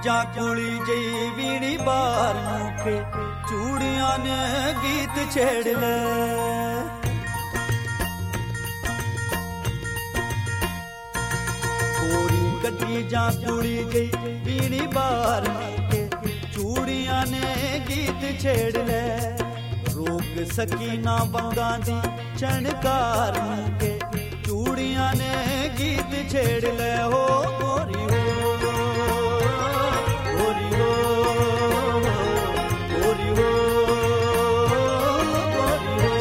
जा कुड़ी जई वीणी बार के चूड़ियां ने गीत छेड़ ले कोरी गड्डी जा कुड़ी जई वीणी बार के चूड़ियां ने गीत छेड़ ले रोक सकी ना बंगा दी छणकार के चूड़ियां ने गीत छेड़ ले हो गोरी हो गोरी हो गोरी हो गोरी हो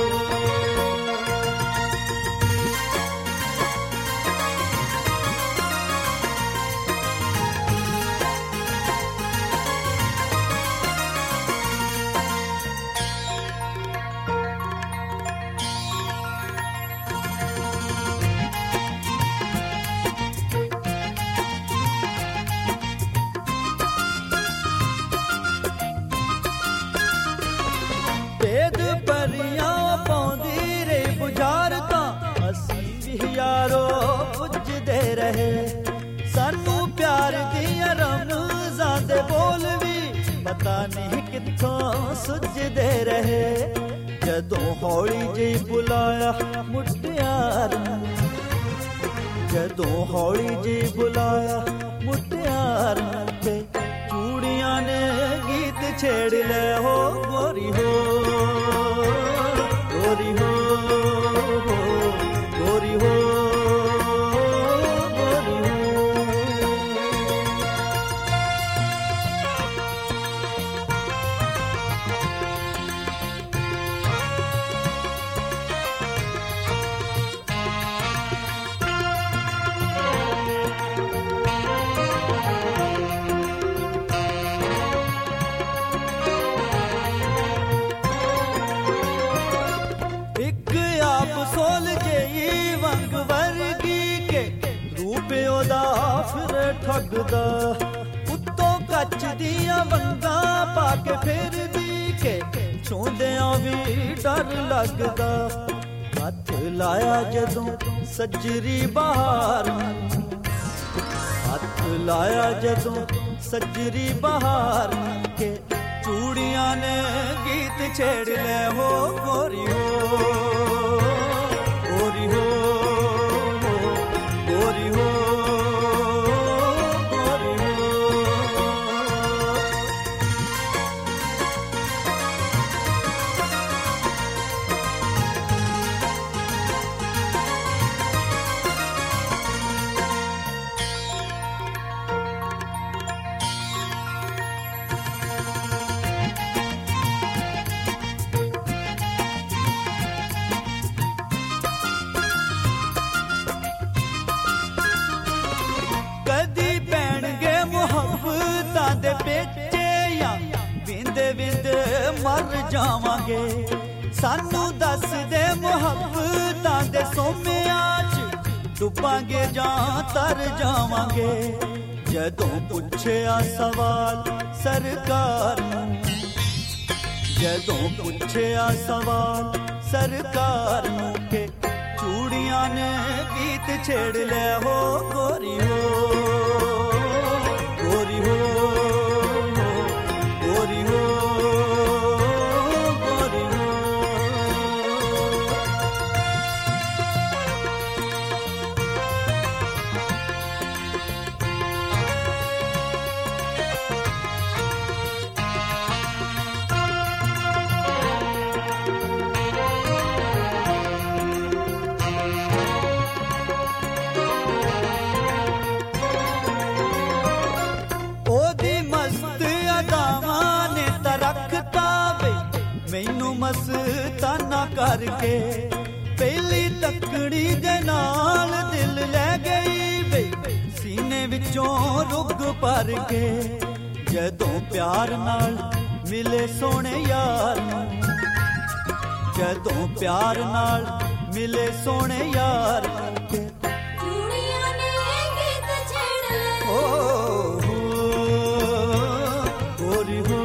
भेद परियां पौंदी रे बुझारता असी भी यारो पुजदे रहे सानू प्यार दिया रमज़ां दे बोल भी पता नहीं कित्थों सुझदे रहे जदों हौली जी बुलाया मुटियार जदों हौली जी बुलाया मुटियार ते चूड़ियां ने गीत छेड़ ले हो गोरी हो गोरी हो गोरी हो गोरी हो सोल जेई वंग वर्गी के रूप ओदा फिर ठगदा उत्तों कच दिया वंगा पाके फिर दी के छूंदियां भी डर लगदा हथ लाया जदों सजरी बहार हथ लाया जदों सजरी बहार के चूड़ियां ने गीत छेड़ ले हो गोरी हो गोरी हो गोरी हो गोरी हो दे बेचे या विंदे विंदे मर जावांगे सानू दस दे मुहब्बतां दे सोमियां च डुबांगे जां तर जावांगे जदों पुछया सवाल सरकार जदों पुछया सवाल सरकार के चूड़ियां ने गीत छेड़ ले हो गोरी हो गोरी हो गोरी हो गोरी हो मैनू मस्ताना करके पहली तकड़ी दे नाल दिल ले गई वे सीने विचों रुग भर के जदों प्यार नाल मिले सोने यार जदों प्यार नाल मिले सोने यार चूड़ियां ने गीत छेड़ ले ओ गोरी हो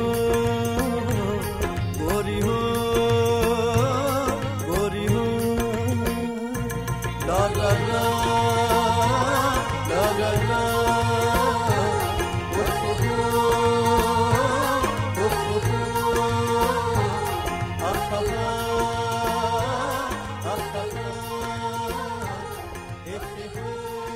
गोरी हो गोरी हो ला ला ला ला ला ला हो